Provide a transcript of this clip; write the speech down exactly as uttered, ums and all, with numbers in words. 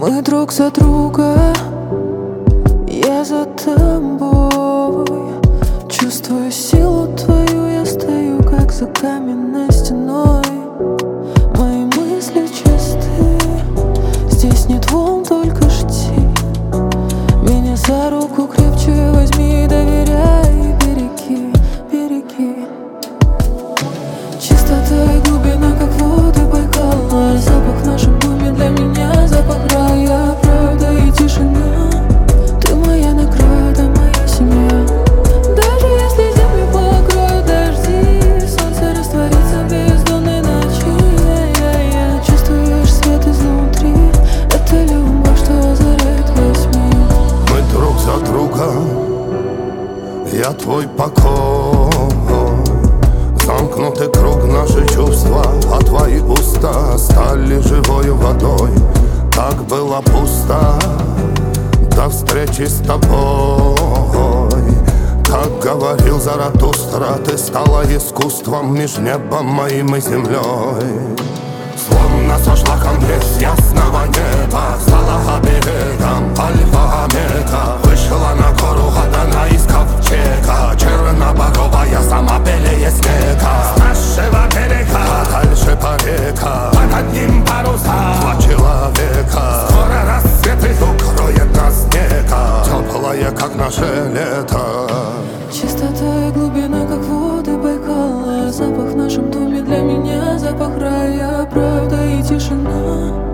Мы друг за друга, я за тобой. Чувствую силу твою, я стою как за каменной стеной. Мои мысли чисты, здесь нет волн, только жди. Меня за руку крепче возьми, доверяй, береги, береги. Чистота и глубина, как воды Байкала. Запах в нашем доме для меня запах рая. Правда и тишина, ты моя награда, моя семья. Даже если землю покроют дожди, солнце растворится в бездонной ночи. Я-я-я. Чувствуешь свет изнутри, это любовь, что озаряет весь мир. Мы друг за друга, я твой покой. Замкнутый круг, наши чувства, а твои уста стали живою водой. Так было пусто до встречи с тобой. Как говорил Заратустра, ты стала искусством меж небом моим и землей. Словно сошла компресс ясного неба, стала оберегом альфа омега. Вышла на гору Гадана из ковчега, черноборовая сама белее снега. С нашего берега, а дальше по река, под одним паруса два человека. Скоро рассвет их укроет нас снега, теплое, как наше лето. Чистота и глубина, как воды Байкала. Запах в нашем доме для меня запах рая. Правда и тишина,